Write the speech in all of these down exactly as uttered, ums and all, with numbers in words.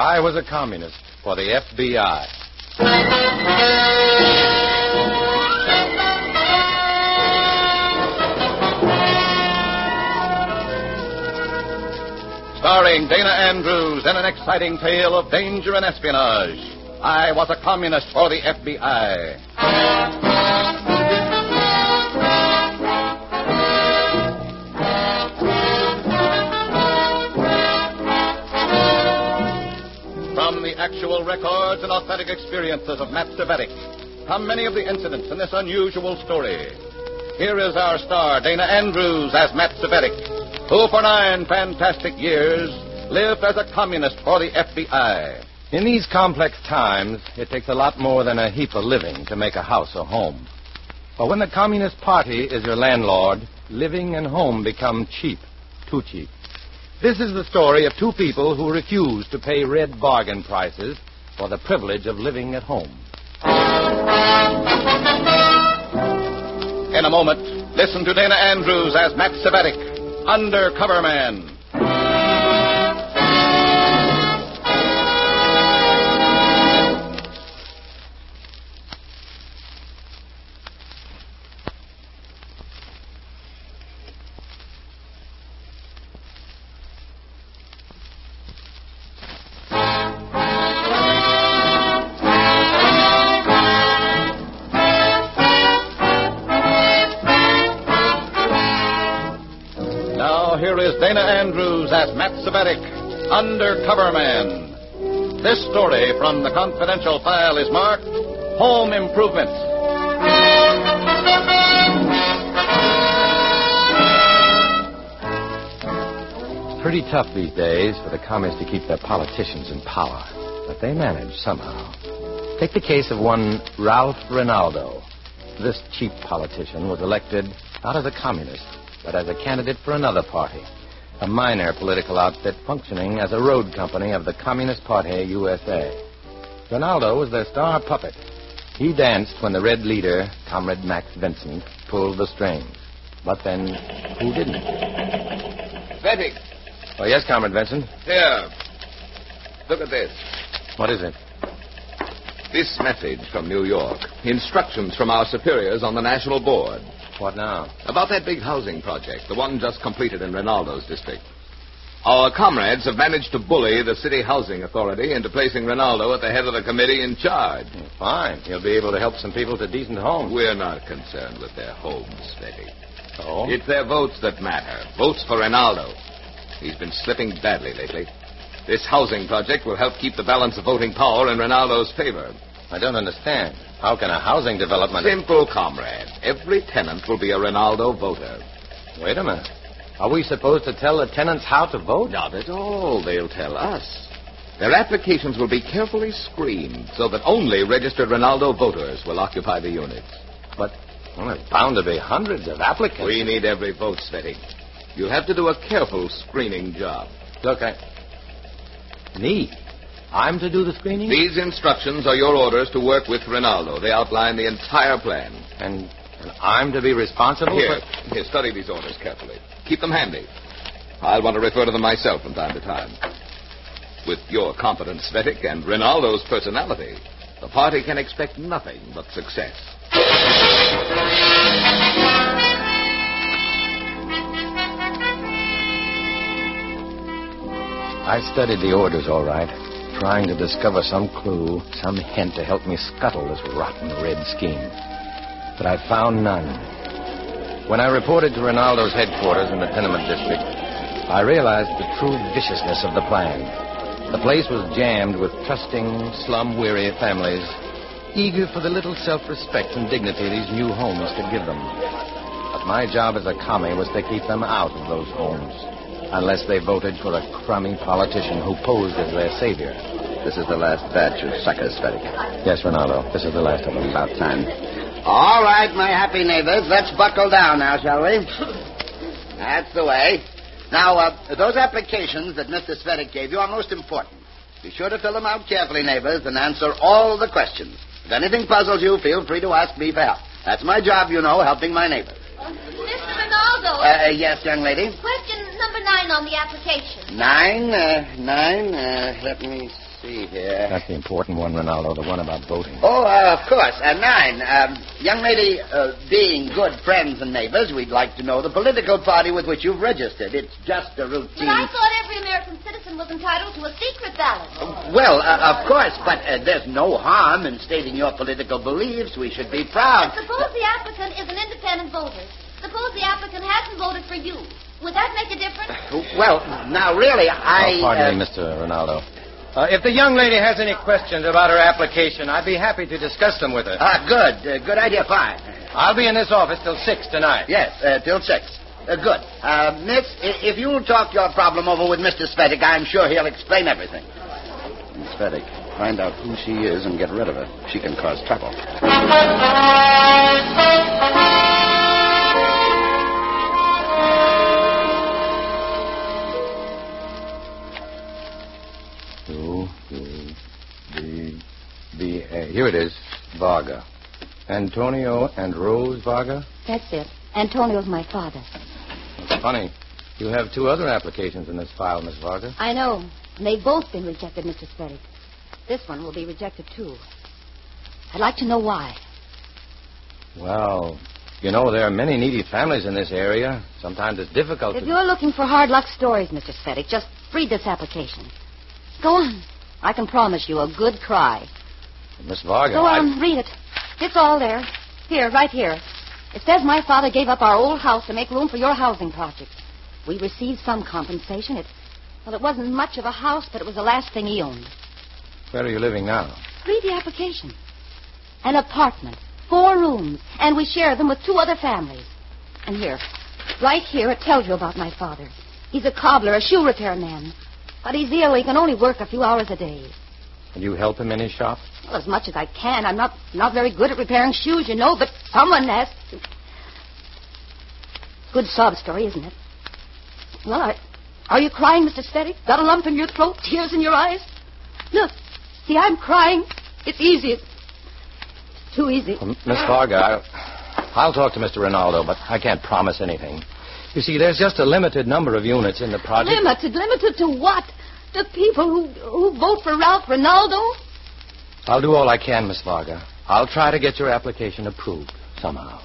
I was a communist for the F B I. Starring Dana Andrews in an exciting tale of danger and espionage. I was a communist for the F B I. From the actual records and authentic experiences of Matt Cvetic come many of the incidents in this unusual story. Here is our star, Dana Andrews, as Matt Cvetic, who for nine fantastic years lived as a communist for the F B I. In these complex times, it takes a lot more than a heap of living to make a house a home. But when the Communist Party is your landlord, living and home become cheap, too cheap. This is the story of two people who refuse to pay red bargain prices for the privilege of living at home. In a moment, listen to Dana Andrews as Matt Cvetic, Undercover Man. Here is Dana Andrews as Matt Cvetic, Undercover Man. This story from the confidential file is marked Home Improvement. It's pretty tough these days for the communists to keep their politicians in power, but they manage somehow. Take the case of one Ralph Rinaldo. This cheap politician was elected not as a communist, but as a candidate for another party, a minor political outfit functioning as a road company of the Communist Party U S A. Rinaldo was their star puppet. He danced when the Red leader, Comrade Max Vincent, pulled the strings. But then, who didn't? Cvetic. Oh, yes, Comrade Vincent? Here. Look at this. What is it? This message from New York. Instructions from our superiors on the National Board. What now? About that big housing project, the one just completed in Rinaldo's district. Our comrades have managed to bully the city housing authority into placing Rinaldo at the head of the committee in charge. Oh, fine. He'll be able to help some people to decent homes. We're not concerned with their homes, Cvetic. Oh? It's their votes that matter. Votes for Rinaldo. He's been slipping badly lately. This housing project will help keep the balance of voting power in Rinaldo's favor. I don't understand. How can a housing development... Simple, comrade. Every tenant will be a Rinaldo voter. Wait a minute. Are we supposed to tell the tenants how to vote? Not at all. They'll tell us. Their applications will be carefully screened so that only registered Rinaldo voters will occupy the units. But well, there's bound to be hundreds of applicants. We need every vote, Cvetic. You'll have to do a careful screening job. Look, I... Me? I'm to do the screening? These instructions are your orders to work with Rinaldo. They outline the entire plan. And, and I'm to be responsible Here, for... here, study these orders carefully. Keep them handy. I'll want to refer to them myself from time to time. With your competence, Cvetic, and Rinaldo's personality, the party can expect nothing but success. I studied the orders all right, trying to discover some clue, some hint to help me scuttle this rotten red scheme. But I found none. When I reported to Rinaldo's headquarters in the tenement district, I realized the true viciousness of the plan. The place was jammed with trusting, slum-weary families, eager for the little self-respect and dignity these new homes could give them. But my job as a commie was to keep them out of those homes, unless they voted for a crummy politician who posed as their savior. This is the last batch of suckers, Cvetic. Yes, Rinaldo, this is the last of them. About time. All right, my happy neighbors, let's buckle down now, shall we? That's the way. Now, uh, those applications that Mister Cvetic gave you are most important. Be sure to fill them out carefully, neighbors, and answer all the questions. If anything puzzles you, feel free to ask me for help. That's my job, you know, helping my neighbors. Mister Rinaldo. Uh, yes, young lady? Question number nine on the application. Nine, uh, nine, uh, let me see here. That's the important one, Ronaldo, the one about voting. Oh, uh, of course. Uh, nine. Um, young lady, uh, being good friends and neighbors, we'd like to know the political party with which you've registered. It's just a routine... But I thought every American citizen was entitled to a secret ballot. Uh, well, uh, of course, but uh, there's no harm in stating your political beliefs. We should be proud. But suppose the applicant is an independent voter. Suppose the applicant hasn't voted for you. Would that make a difference? Uh, well, now, really, I... Oh, pardon uh, me, Mister Ronaldo. Uh, if the young lady has any questions about her application, I'd be happy to discuss them with her. Ah, good. Uh, good idea. Fine. I'll be in this office till six tonight. Yes, uh, till six. Uh, good. Uh, Miss, i- if you'll talk your problem over with Mister Svetic, I'm sure he'll explain everything. Miss Svetic, find out who she is and get rid of her. She can cause trouble. U, U, B, B, A. Here it is. Varga. Antonio and Rose Varga? That's it. Antonio's my father. That's funny. You have two other applications in this file, Miss Varga. I know. And they've both been rejected, Mister Svetic. This one will be rejected, too. I'd like to know why. Well, you know, there are many needy families in this area. Sometimes it's difficult If to... you're looking for hard luck stories, Mister Svetic, just read this application. Go on. I can promise you a good cry. Miss Varga, Go I- on, read it. It's all there. Here, right here. It says my father gave up our old house to make room for your housing project. We received some compensation. It, well, it wasn't much of a house, but it was the last thing he owned. Where are you living now? Read the application. An apartment, four rooms, and we share them with two other families. And here, right here, it tells you about my father. He's a cobbler, a shoe repair man. But he's ill. He can only work a few hours a day. And you help him in his shop? Well, as much as I can. I'm not not very good at repairing shoes, you know, but someone has to. Good sob story, isn't it? Well, are, are you crying, Mister Svetic? Got a lump in your throat, tears in your eyes? Look, see, I'm crying. It's easy. It's too easy. Well, Miss Varga, I, I'll talk to Mister Ronaldo, but I can't promise anything. You see, there's just a limited number of units in the project. Limited? Limited to what? The people who, who vote for Ralph Ronaldo? I'll do all I can, Miss Varga. I'll try to get your application approved somehow.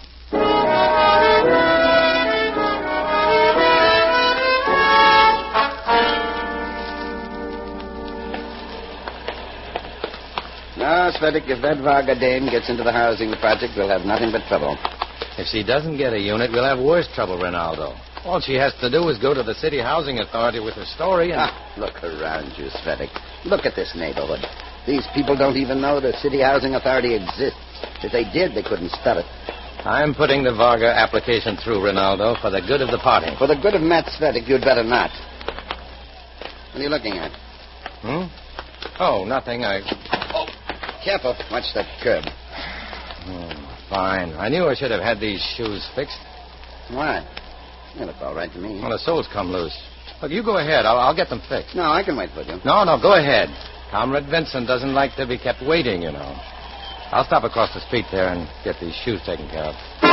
No, Svetic, if that Varga dame gets into the housing project, we'll have nothing but trouble. If she doesn't get a unit, we'll have worse trouble, Ronaldo. All she has to do is go to the city housing authority with her story and... Ah, look around you, Svetic. Look at this neighborhood. These people don't even know the city housing authority exists. If they did, they couldn't spell it. I'm putting the Varga application through, Ronaldo, for the good of the party. For the good of Matt Svetic, you'd better not. What are you looking at? Hmm? Oh, nothing. I... Oh, careful. Watch that curb. Oh, fine. I knew I should have had these shoes fixed. Why? They look all right to me. Well, the soles come loose. Look, you go ahead. I'll, I'll get them fixed. No, I can wait for you. No, no, go ahead. Comrade Vincent doesn't like to be kept waiting, you know. I'll stop across the street there and get these shoes taken care of.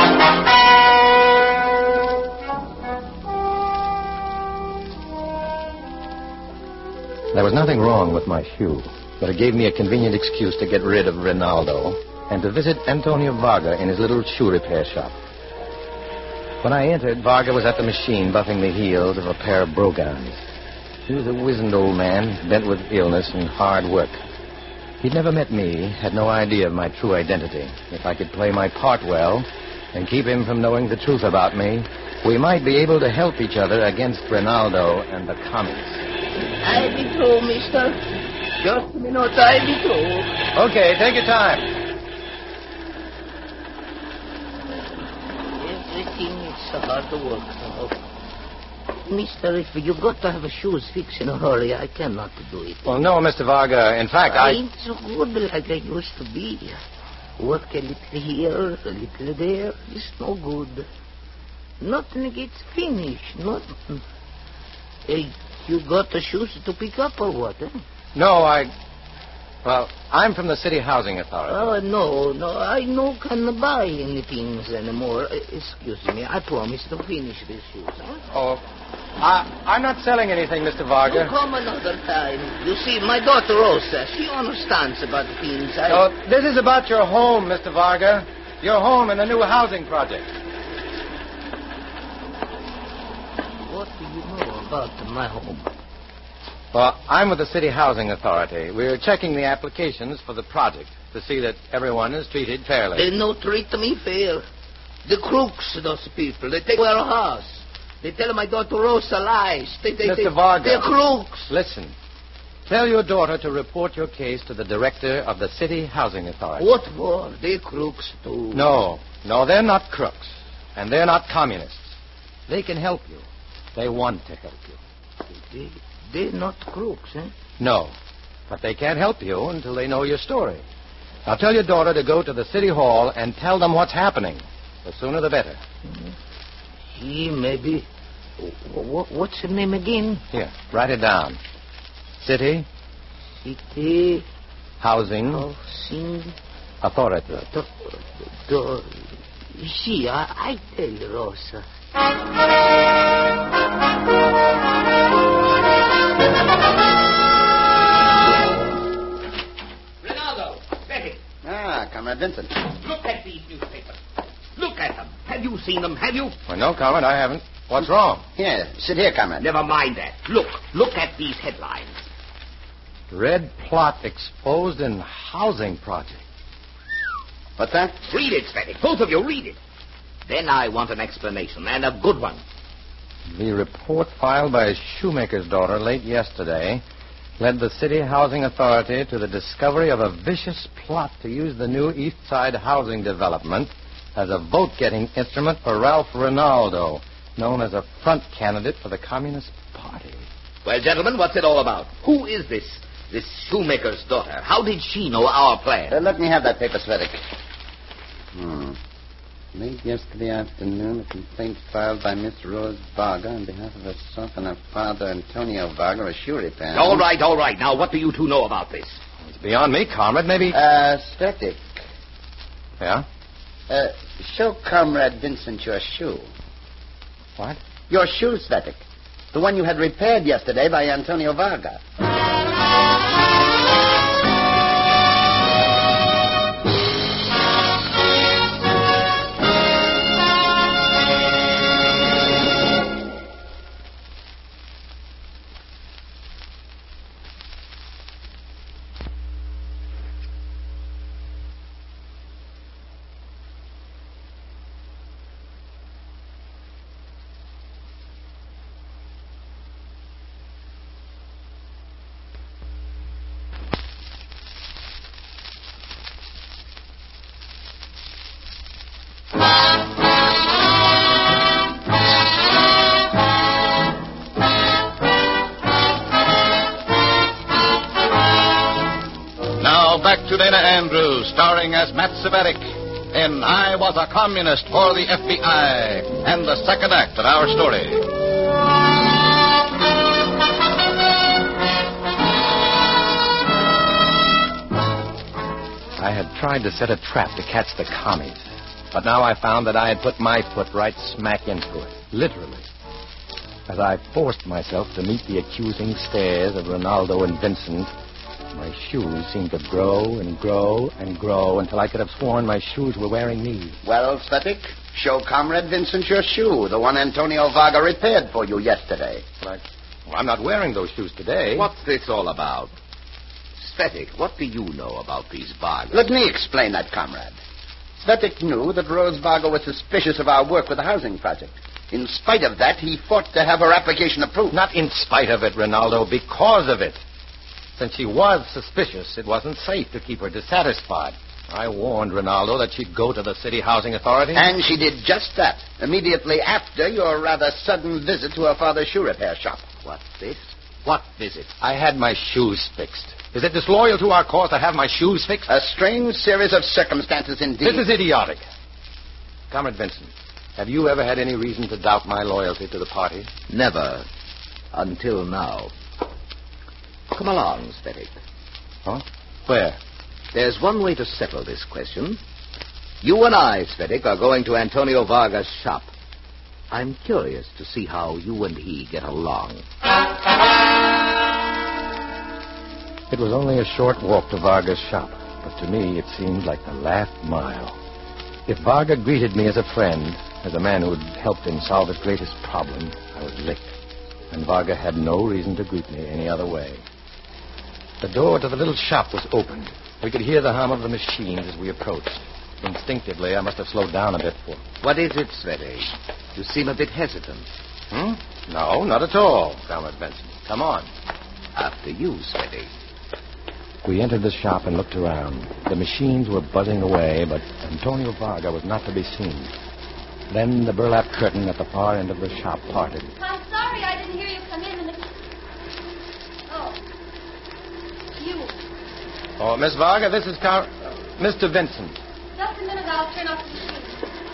There was nothing wrong with my shoe, but it gave me a convenient excuse to get rid of Ronaldo and to visit Antonio Varga in his little shoe repair shop. When I entered, Varga was at the machine buffing the heels of a pair of brogans. He was a wizened old man, bent with illness and hard work. He'd never met me, had no idea of my true identity. If I could play my part well and keep him from knowing the truth about me, we might be able to help each other against Ronaldo and the commies. I be through, mister. Just a minute, I be through. Okay, take your time. Everything is so hard to work now. Mister, if you got to have a shoes fixed in a hurry, I cannot do it. Well, no, Mister Varga. In fact, I I... ain't so good like I used to be. Work a little here, a little there. It's no good. Nothing gets finished. Nothing. Hey, you got the shoes to pick up or what, eh? No, I... Well, I'm from the City Housing Authority. Oh, no, no, I no can buy any things anymore. Uh, excuse me, I promise to finish this shoes, huh? Oh, I, I'm not selling anything, Mister Varga. You come another time. You see, my daughter Rosa, she understands about things. I... Oh, this is about your home, Mister Varga. Your home in the new housing project. What do you know about my home? Well, I'm with the City Housing Authority. We're checking the applications for the project to see that everyone is treated fairly. They no treat me fair. The crooks, those people. They take our house. They tell my daughter Rosa lies. They, they, Mister they, Varga. They're crooks. Listen. Tell your daughter to report your case to the director of the City Housing Authority. What for? They crooks, too. No. No, they're not crooks. And they're not communists. They can help you. They want to help you. They, they're not crooks, eh? No. But they can't help you until they know your story. Now tell your daughter to go to the City Hall and tell them what's happening. The sooner the better. Mm-hmm. He maybe... What's her name again? Here, write it down. City... City... Housing... Housing... Authority. Do, do, see, I, I tell you, Rosa. Rinaldo, Betty. Ah, Comrade Vincent. Look at these newspapers. Look at them. Have you seen them, have you? Well, no, Comrade, I haven't. What's wrong? Here, sit here, Comrade. Never mind that. Look, look at these headlines. Red plot exposed in housing project. What's that? Read it, Svetty. Both of you, read it. Then I want an explanation, and a good one. The report filed by a shoemaker's daughter late yesterday led the City Housing Authority to the discovery of a vicious plot to use the new East Side housing development as a vote-getting instrument for Ralph Rinaldo, known as a front candidate for the Communist Party. Well, gentlemen, what's it all about? Who is this, this shoemaker's daughter? How did she know our plan? Uh, let me have that paper, Svettic. Hmm. Late yesterday afternoon, a complaint filed by Miss Rose Varga on behalf of herself and her father, Antonio Varga, a shoe repair. All right, all right. Now, what do you two know about this? It's beyond me, Comrade. Maybe... Uh, Svettic. Yeah? Uh, show Comrade Vincent your shoe. What? Your shoe, Svettic. The one you had repaired yesterday by Antonio Varga. Back to Dana Andrews, starring as Matt Cvetic in I Was a Communist for the F B I, and the second act of our story. I had tried to set a trap to catch the commies, but now I found that I had put my foot right smack into it, literally. As I forced myself to meet the accusing stares of Rinaldo and Vincent, my shoes seemed to grow and grow and grow until I could have sworn my shoes were wearing me. Well, Svettic, show Comrade Vincent your shoe, the one Antonio Varga repaired for you yesterday. But well, I'm not wearing those shoes today. What's this all about? Svettic, what do you know about these Vargas? Let me explain that, Comrade. Svettic knew that Rose Varga was suspicious of our work with the housing project. In spite of that, he fought to have her application approved. Not in spite of it, Rinaldo, because of it. Since she was suspicious, it wasn't safe to keep her dissatisfied. I warned Rinaldo that she'd go to the City Housing Authority. And she did just that, immediately after your rather sudden visit to her father's shoe repair shop. What's this? What visit? I had my shoes fixed. Is it disloyal to our cause to have my shoes fixed? A strange series of circumstances indeed. This is idiotic. Comrade Vincent, have you ever had any reason to doubt my loyalty to the party? Never. Until now. Come along, Svettic. Huh? Where? There's one way to settle this question. You and I, Svetic, are going to Antonio Vargas' shop. I'm curious to see how you and he get along. It was only a short walk to Vargas' shop, but to me it seemed like the last mile. If Varga greeted me as a friend, as a man who had helped him solve his greatest problem, I was licked. And Varga had no reason to greet me any other way. The door to the little shop was opened. We could hear the hum of the machines as we approached. Instinctively, I must have slowed down a bit for... What is it, Svetic? You seem a bit hesitant. Hmm? No, not at all, Comrade Benson. Come on. After you, Svetic. We entered the shop and looked around. The machines were buzzing away, but Antonio Varga was not to be seen. Then the burlap curtain at the far end of the shop parted. I'm sorry I didn't hear you come in. in the... Oh. You. Oh, Miss Varga, this is Car... Uh, Mister Vincent. Just a minute, I'll turn off the machine.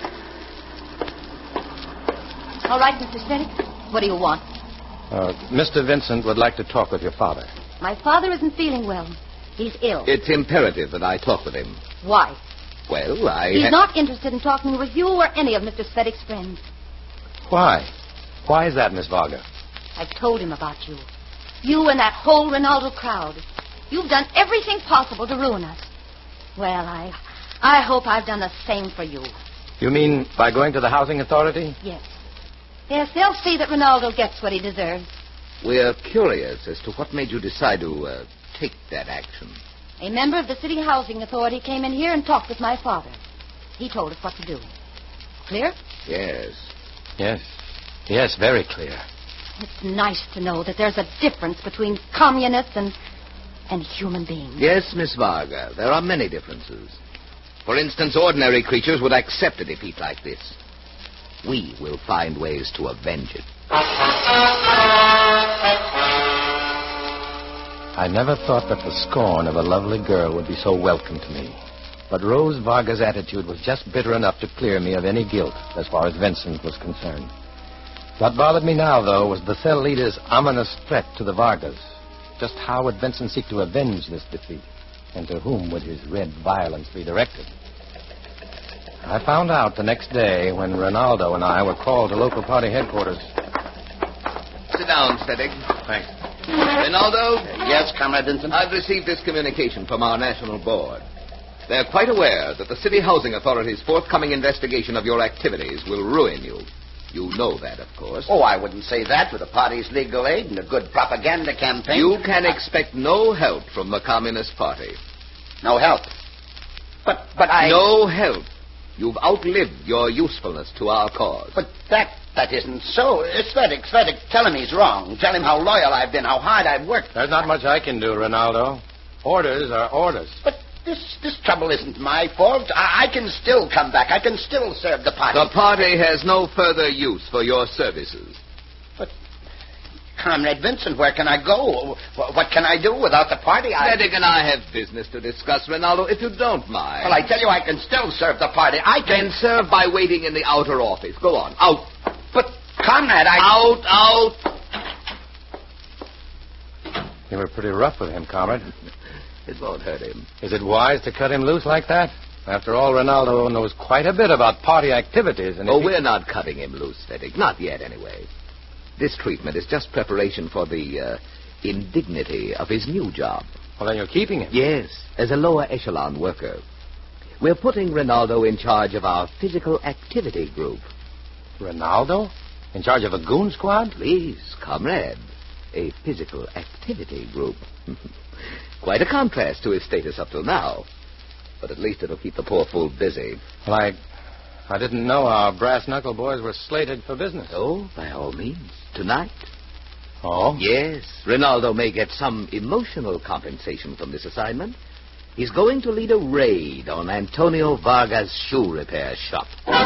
All right, Mister Svetic. What do you want? Uh, Mister Vincent would like to talk with your father. My father isn't feeling well. He's ill. It's imperative that I talk with him. Why? Well, I... He's ha- not interested in talking with you or any of Mister Svetic's friends. Why? Why is that, Miss Varga? I've told him about you. You and that whole Ronaldo crowd. You've done everything possible to ruin us. Well, I... I hope I've done the same for you. You mean by going to the housing authority? Yes. Yes, they'll see that Ronaldo gets what he deserves. We're curious as to what made you decide to uh, take that action. A member of the city housing authority came in here and talked with my father. He told us what to do. Clear? Yes. Yes. Yes, very clear. It's nice to know that there's a difference between communists and, and human beings. Yes, Miss Varga, there are many differences. For instance, ordinary creatures would accept a defeat like this. We will find ways to avenge it. I never thought that the scorn of a lovely girl would be so welcome to me. But Rose Varga's attitude was just bitter enough to clear me of any guilt as far as Vincent was concerned. What bothered me now, though, was the cell leader's ominous threat to the Vargas. Just how would Vincent seek to avenge this defeat? And to whom would his red violence be directed? I found out the next day when Ronaldo and I were called to local party headquarters. Sit down, Svetic. Thanks. Ronaldo? Yes, Comrade Vincent? I've received this communication from our national board. They're quite aware that the city housing authority's forthcoming investigation of your activities will ruin you. You know that, of course. Oh, I wouldn't say that with the party's legal aid and a good propaganda campaign. You can expect no help from the Communist Party. No help. But, but I... No help. You've outlived your usefulness to our cause. But that, that isn't so. Svetic, Svetic, tell him he's wrong. Tell him how loyal I've been, how hard I've worked. There's not much I can do, Ronaldo. Orders are orders. But this, this trouble isn't my fault. I, I can still come back. I can still serve the party. The party has no further use for your services. But, Comrade Vincent, where can I go? What, what can I do without the party? I... Svetic and I have business to discuss, Ronaldo, if you don't mind. Well, I tell you, I can still serve the party. I can... Then serve by waiting in the outer office. Go on. Out. But, Comrade, I... Out, out. You were pretty rough with him, comrade. It won't hurt him. Is it wise to cut him loose like that? After all, Ronaldo knows quite a bit about party activities. And oh, he... we're not cutting him loose, Svetic. Not yet, anyway. This treatment is just preparation for the uh, indignity of his new job. Well, then you're keeping him. Yes, as a lower echelon worker. We're putting Ronaldo in charge of our physical activity group. Ronaldo? In charge of a goon squad? Please, comrade. A physical activity group. Quite a contrast to his status up till now. But at least it'll keep the poor fool busy. Well, I, I didn't know our brass knuckle boys were slated for business. Oh, by all means. Tonight. Oh? Yes. Ronaldo may get some emotional compensation from this assignment. He's going to lead a raid on Antonio Vargas' shoe repair shop.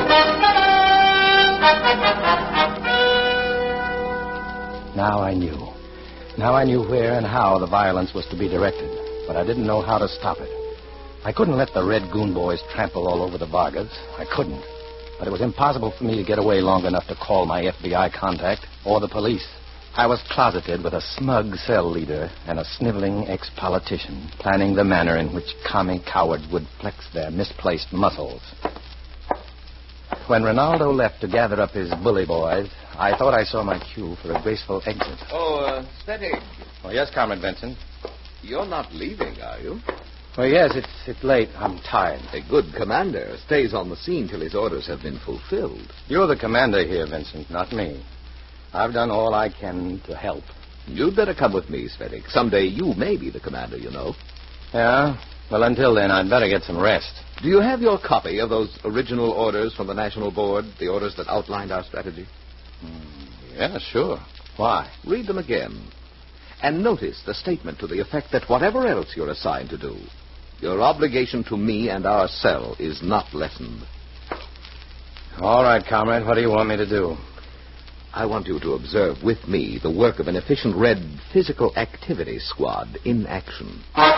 Now I knew. Now I knew where and how the violence was to be directed, but I didn't know how to stop it. I couldn't let the Red Goon boys trample all over the Vargas. I couldn't. But it was impossible for me to get away long enough to call my F B I contact or the police. I was closeted with a smug cell leader and a sniveling ex-politician, planning the manner in which commie cowards would flex their misplaced muscles. When Rinaldo left to gather up his bully boys, I thought I saw my cue for a graceful exit. Oh, uh, Svetig. Oh, yes, Comrade Vincent. You're not leaving, are you? Well, yes, it's it's late. I'm tired. A good commander stays on the scene till his orders have been fulfilled. You're the commander here, Vincent, not me. I've done all I can to help. You'd better come with me, Svetig. Someday you may be the commander, you know. Yeah? Well, until then, I'd better get some rest. Do you have your copy of those original orders from the National Board, the orders that outlined our strategy? Mm, yeah, sure. Why? Read them again. And notice the statement to the effect that whatever else you're assigned to do, your obligation to me and our cell is not lessened. All right, comrade. What do you want me to do? I want you to observe with me the work of an efficient Red Physical Activity Squad in action.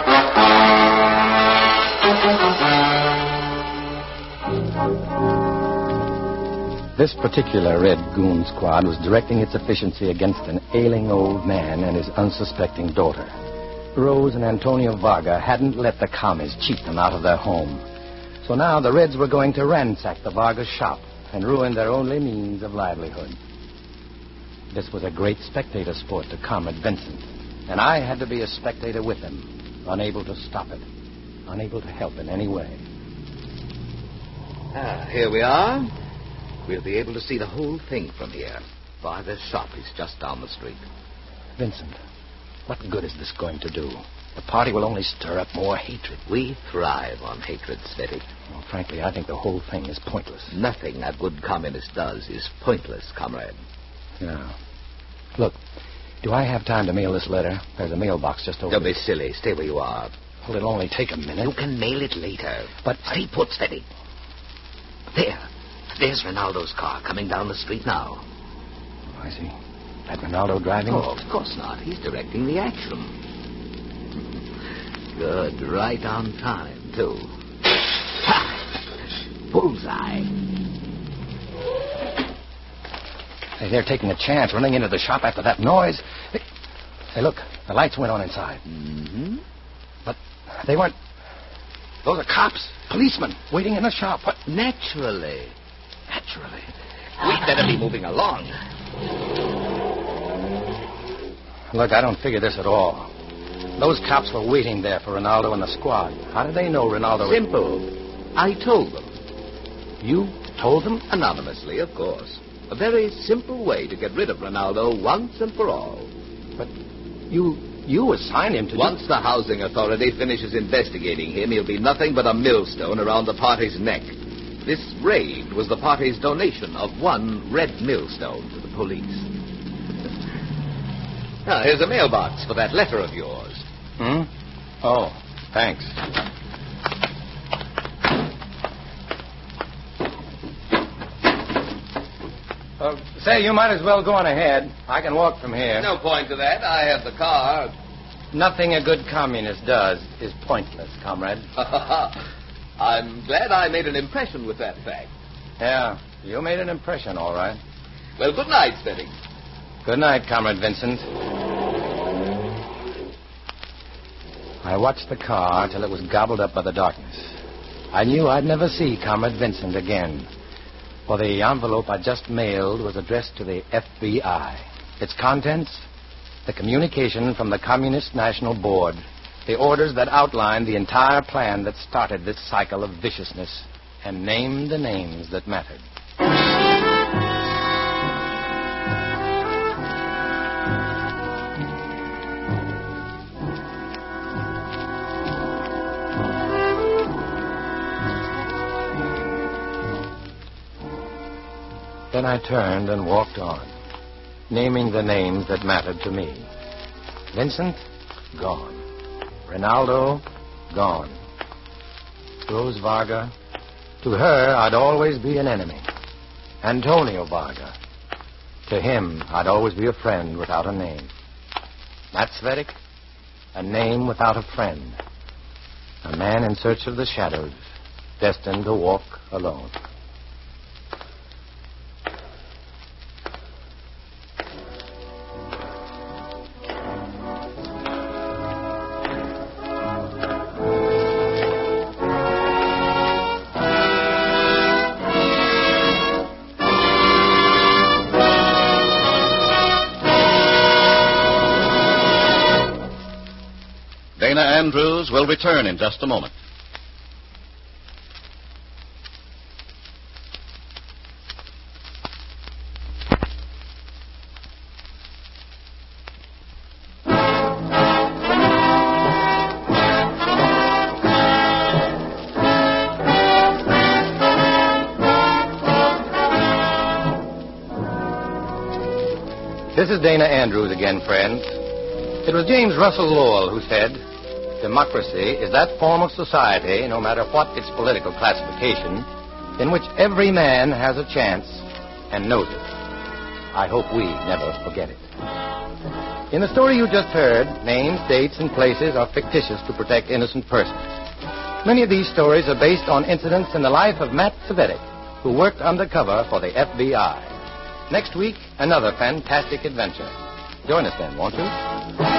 This particular Red Goon Squad was directing its efficiency against an ailing old man and his unsuspecting daughter. Rose and Antonio Varga hadn't let the commies cheat them out of their home. So now the Reds were going to ransack the Varga shop and ruin their only means of livelihood. This was a great spectator sport to Comrade Vincent, and I had to be a spectator with him, unable to stop it, unable to help in any way. Ah, here we are. We'll be able to see the whole thing from here. Varga's shop is just down the street. Vincent, what good is this going to do? The party will only stir up more hatred. We thrive on hatred, Svetig. Well, frankly, I think the whole thing is pointless. Nothing a good communist does is pointless, comrade. Yeah. Look, do I have time to mail this letter? There's a mailbox just over Don't there. be silly. Stay where you are. Well, it'll only take a minute. You can mail it later. But Stay I... put, Svetig. There. There's Rinaldo's car coming down the street now. Oh, I see. That Rinaldo driving? Oh, of course not. He's directing the action. Good. Right on time, too. Ha! Bullseye. Hey, they're taking a chance running into the shop after that noise. Hey, hey look, the lights went on inside. Mm-hmm. But they weren't... Those are cops, policemen, waiting in the shop. What? Naturally. Naturally. We'd better be moving along. Look, I don't figure this at all. Those cops were waiting there for Rinaldo and the squad. How did they know Rinaldo... Simple. I told them. You told them? Anonymously, of course. A very simple way to get rid of Rinaldo once and for all. But you you assigned him to... Once do... the housing authority finishes investigating him, he'll be nothing but a millstone around the party's neck. This raid was the party's donation of one red millstone to the police. Now, here's a mailbox for that letter of yours. Hmm? Oh, thanks. Uh, say, you might as well go on ahead. I can walk from here. No point to that. I have the car. Nothing a good communist does is pointless, comrade. I'm glad I made an impression with that fact. Yeah, you made an impression, all right. Well, good night, Svetig. Good night, Comrade Vincent. I watched the car till it was gobbled up by the darkness. I knew I'd never see Comrade Vincent again, for the envelope I just mailed was addressed to the F B I. Its contents? The communication from the Communist National Board. The orders that outlined the entire plan that started this cycle of viciousness and named the names that mattered. Then I turned and walked on, naming the names that mattered to me. Vincent, gone. Rinaldo, gone. Rose Varga, to her I'd always be an enemy. Antonio Varga, to him I'd always be a friend without a name. Matt Svetic, a name without a friend. A man in search of the shadows, destined to walk alone. Dana Andrews will return in just a moment. This is Dana Andrews again, friends. It was James Russell Lowell who said, democracy is that form of society, no matter what its political classification, in which every man has a chance and knows it. I hope we never forget it. In the story you just heard, names, dates, and places are fictitious to protect innocent persons. Many of these stories are based on incidents in the life of Matt Cvetic, who worked undercover for the F B I. Next week, another fantastic adventure. Join us then, won't you?